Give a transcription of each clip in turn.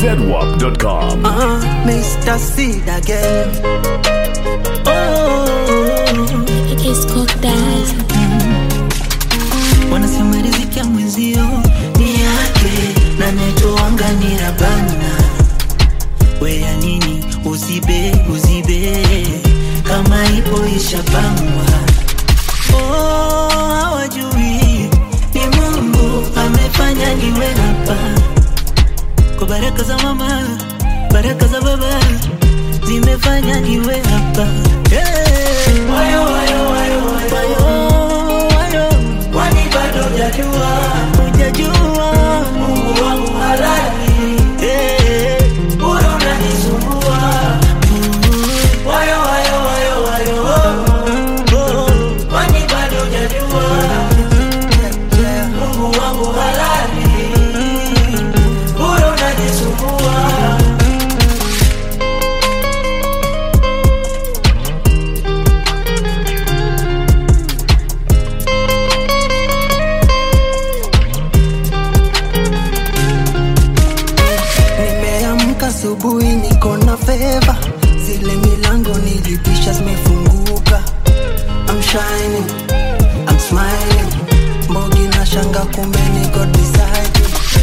zedwap.com. Mr. Seed again. It's cooked that. Wanasema riziki ya mwenzio ni yake, na netoanga ni Rabana. Wea nini uzibe kama ipo ishapangwa. Hawajui ni Mungu amefanya niwe hapa. Kwa baraka za mama, baraka za baba zimefanya niwe hapa. Wayo kwani bado hujajua Mungu wangu halali. Bora unanisumbua. Wayo kwani bado hujajua Mungu wangu halali. Bora unanisumbua. Asubuhi niko na favor, zile milango nilipisha zimefunguka. I'm shining, I'm smiling, mbogi na shanga kumbe niko beside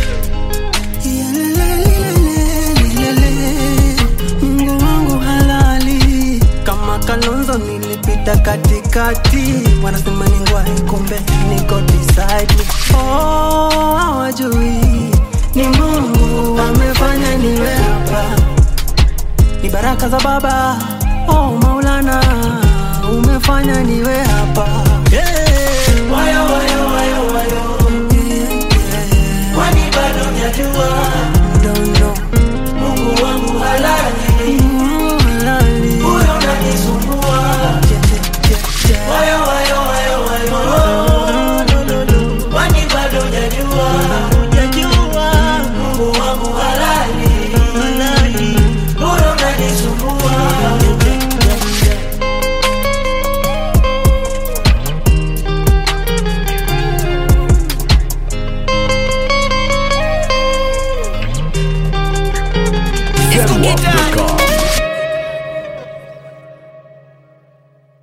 you. Mungu wangu halali, kama Kalonzo nilipita katikati. Wanasema ningwai kumbe niko beside you. Hawajui ni Mungu amefanya niwe hapa. Ni baraka za baba, Maulana umefanya niwe hapa.